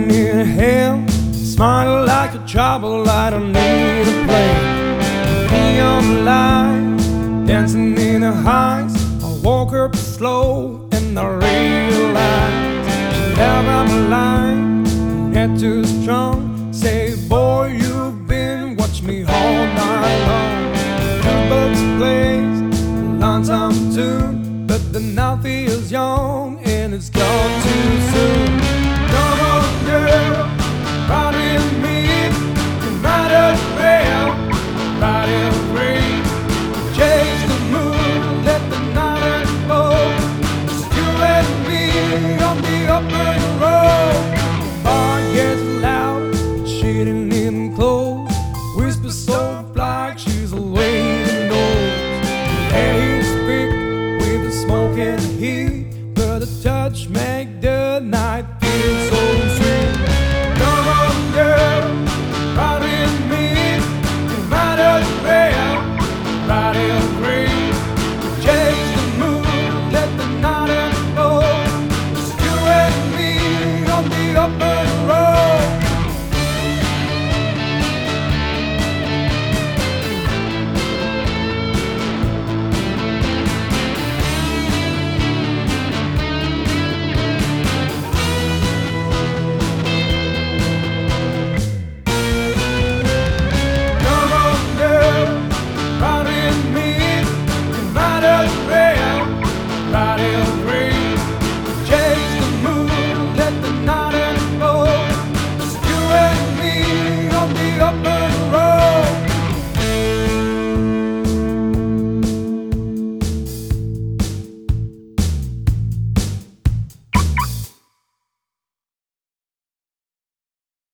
Dancing in hell, smile like a trouble, I don't need a plane. Neon light, dancing in the heights. I walk up slow and I realize love I'm alive, not too strong.